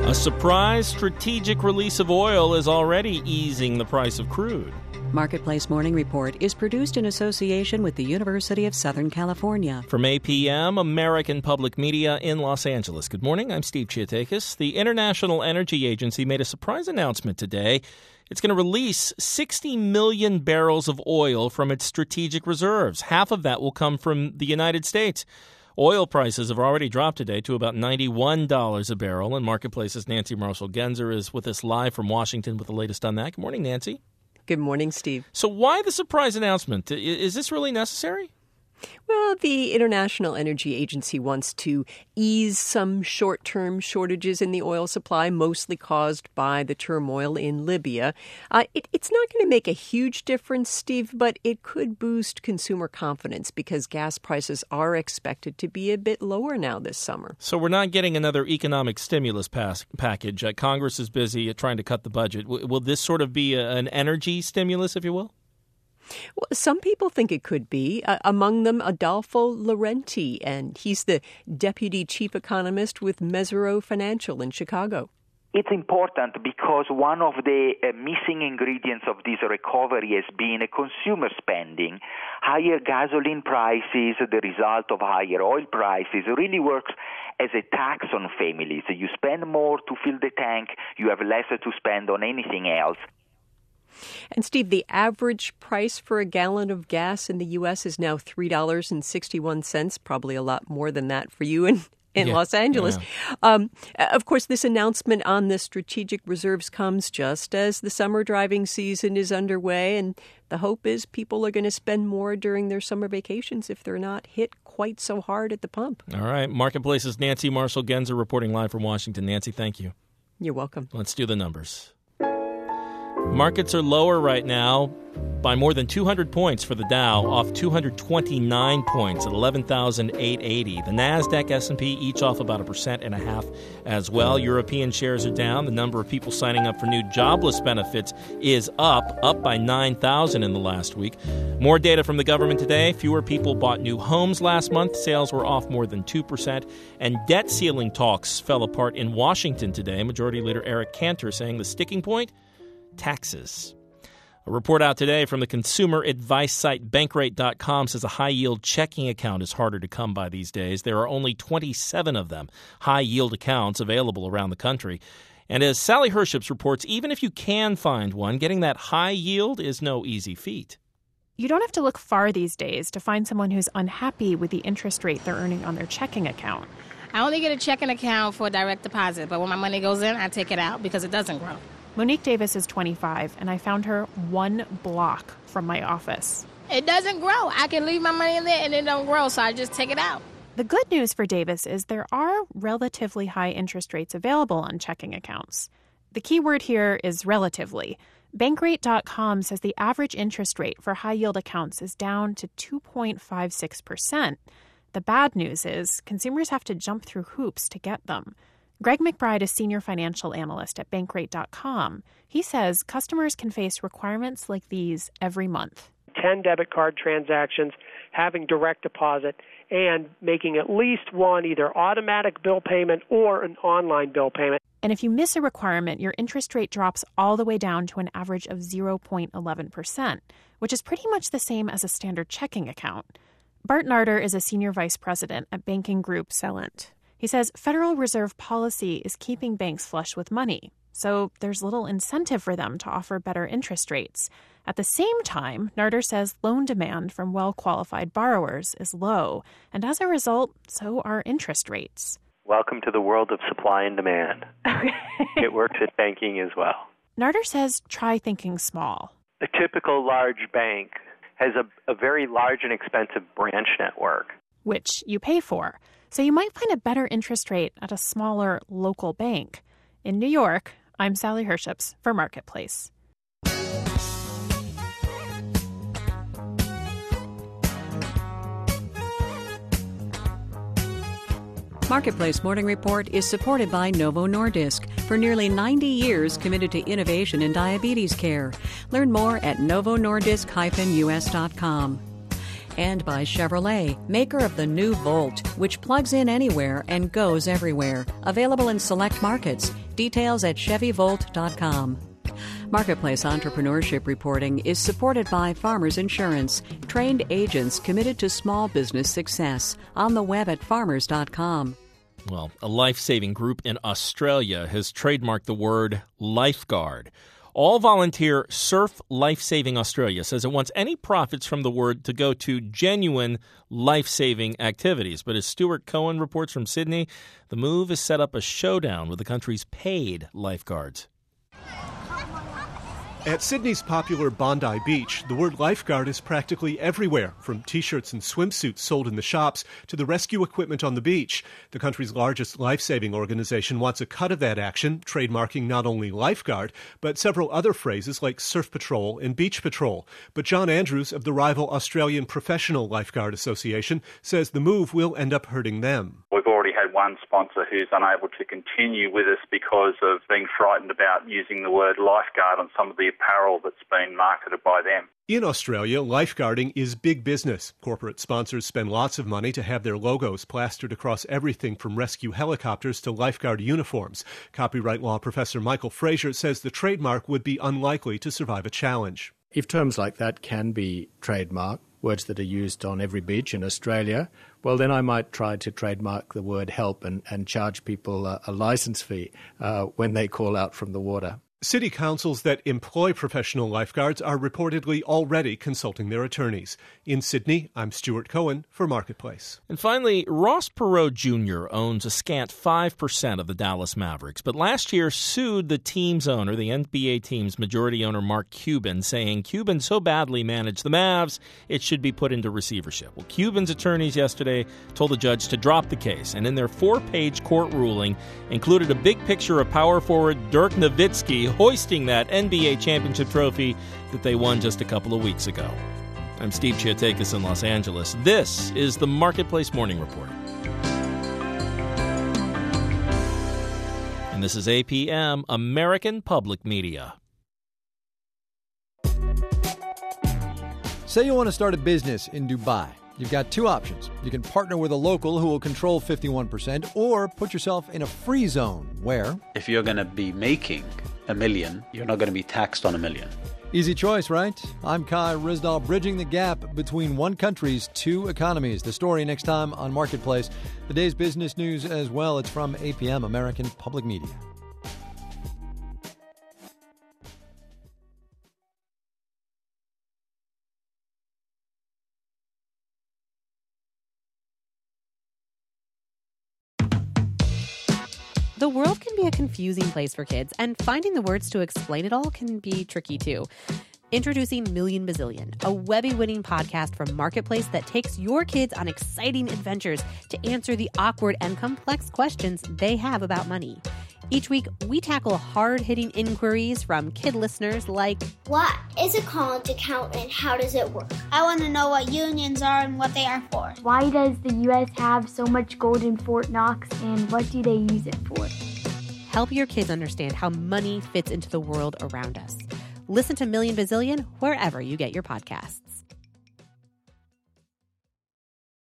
A surprise strategic release of oil is already easing the price of crude. Marketplace Morning Report is produced in association with the University of Southern California. From APM, American Public Media in Los Angeles. Good morning, I'm Steve Chiatakis. The International Energy Agency made a surprise announcement today. It's going to release 60 million barrels of oil from its strategic reserves. Half of that will come from the United States. Oil prices have already dropped today to about $91 a barrel. And Marketplace's Nancy Marshall-Genzer is with us live from Washington with the latest on that. Good morning, Nancy. Good morning, Steve. So why the surprise announcement? Is this really necessary? Well, the International Energy Agency wants to ease some short-term shortages in the oil supply, mostly caused by the turmoil in Libya. It's not going to make a huge difference, Steve, but it could boost consumer confidence because gas prices are expected to be a bit lower now this summer. So we're not getting another economic stimulus package. Congress is busy trying to cut the budget. Will this sort of be an energy stimulus, if you will? Well, some people think it could be, among them Adolfo Laurenti, and he's the deputy chief economist with Mesirow Financial in Chicago. It's important because one of the missing ingredients of this recovery has been consumer spending. Higher gasoline prices, the result of higher oil prices, really works as a tax on families. You spend more to fill the tank, you have less to spend on anything else. And Steve, the average price for a gallon of gas in the U.S. is now $3.61, probably a lot more than that for you in Los Angeles. Yeah. Of course, this announcement on the strategic reserves comes just as the summer driving season is underway, and the hope is people are going to spend more during their summer vacations if they're not hit quite so hard at the pump. All right. Marketplace's Nancy Marshall-Genzer reporting live from Washington. Nancy, thank you. You're welcome. Let's do the numbers. Markets are lower right now by more than 200 points for the Dow, off 229 points at 11,880. The NASDAQ, S&P each off about 1.5% as well. European shares are down. The number of people signing up for new jobless benefits is up by 9,000 in the last week. More data from the government today. Fewer people bought new homes last month. Sales were off more than 2%. And debt ceiling talks fell apart in Washington today. Majority Leader Eric Cantor saying the sticking point? Taxes. A report out today from the consumer advice site Bankrate.com says a high-yield checking account is harder to come by these days. There are only 27 of them, high-yield accounts available around the country. And as Sally Herships reports, even if you can find one, getting that high yield is no easy feat. You don't have to look far these days to find someone who's unhappy with the interest rate they're earning on their checking account. I only get a checking account for direct deposit, but when my money goes in, I take it out because it doesn't grow. Monique Davis is 25, and I found her one block from my office. It doesn't grow. I can leave my money in there and it don't grow, so I just take it out. The good news for Davis is there are relatively high interest rates available on checking accounts. The key word here is relatively. Bankrate.com says the average interest rate for high-yield accounts is down to 2.56%. The bad news is consumers have to jump through hoops to get them. Greg McBride is senior financial analyst at Bankrate.com. He says customers can face requirements like these every month. 10 debit card transactions, having direct deposit, and making at least one either automatic bill payment or an online bill payment. And if you miss a requirement, your interest rate drops all the way down to an average of 0.11%, which is pretty much the same as a standard checking account. Bart Narder is a senior vice president at banking group Celent. He says Federal Reserve policy is keeping banks flush with money, so there's little incentive for them to offer better interest rates. At the same time, Narder says loan demand from well-qualified borrowers is low, and as a result, so are interest rates. Welcome to the world of supply and demand. It works at banking as well. Narder says try thinking small. A typical large bank has a very large and expensive branch network, which you pay for. So you might find a better interest rate at a smaller local bank. In New York, I'm Sally Herships for Marketplace. Marketplace Morning Report is supported by Novo Nordisk, for nearly 90 years committed to innovation in diabetes care. Learn more at novonordisk-us.com. And by Chevrolet, maker of the new Volt, which plugs in anywhere and goes everywhere. Available in select markets. Details at ChevyVolt.com. Marketplace Entrepreneurship Reporting is supported by Farmers Insurance, trained agents committed to small business success. On the web at farmers.com. Well, a life-saving group in Australia has trademarked the word lifeguard. All-volunteer Surf Life-Saving Australia says it wants any profits from the word to go to genuine life-saving activities. But as Stuart Cohen reports from Sydney, the move has set up a showdown with the country's paid lifeguards. At Sydney's popular Bondi Beach, the word lifeguard is practically everywhere, from T-shirts and swimsuits sold in the shops to the rescue equipment on the beach. The country's largest life-saving organization wants a cut of that action, trademarking not only lifeguard, but several other phrases like surf patrol and beach patrol. But John Andrews of the rival Australian Professional Lifeguard Association says the move will end up hurting them. We've already had one sponsor who's unable to continue with us because of being frightened about using the word lifeguard on some of the apparel that's been marketed by them. In Australia, lifeguarding is big business. Corporate sponsors spend lots of money to have their logos plastered across everything from rescue helicopters to lifeguard uniforms. Copyright law professor Michael Fraser says the trademark would be unlikely to survive a challenge. If terms like that can be trademarked, words that are used on every beach in Australia, well, then I might try to trademark the word help and charge people a license fee when they call out from the water. City councils that employ professional lifeguards are reportedly already consulting their attorneys. In Sydney, I'm Stuart Cohen for Marketplace. And finally, Ross Perot Jr. owns a scant 5% of the Dallas Mavericks, but last year sued the team's owner, the NBA team's majority owner Mark Cuban, saying Cuban so badly managed the Mavs, it should be put into receivership. Well, Cuban's attorneys yesterday told the judge to drop the case, and in their 4-page court ruling included a big picture of power forward Dirk Nowitzki hoisting that NBA championship trophy that they won just a couple of weeks ago. I'm Steve Chiotakis in Los Angeles. This is the Marketplace Morning Report. And this is APM, American Public Media. Say you want to start a business in Dubai. You've got two options. You can partner with a local who will control 51%, or put yourself in a free zone where... if you're going to be making $1 million, you're not going to be taxed on $1 million. Easy choice, right? I'm Kai Ryssdal, bridging the gap between one country's two economies. The story next time on Marketplace. The day's business news as well. It's from APM, American Public Media. The world can be a confusing place for kids, and finding the words to explain it all can be tricky too. Introducing Million Bazillion, a Webby-winning podcast from Marketplace that takes your kids on exciting adventures to answer the awkward and complex questions they have about money. Each week, we tackle hard-hitting inquiries from kid listeners like, what is a college account and how does it work? I want to know what unions are and what they are for. Why does the U.S. have so much gold in Fort Knox and what do they use it for? Help your kids understand how money fits into the world around us. Listen to Million Bazillion wherever you get your podcasts.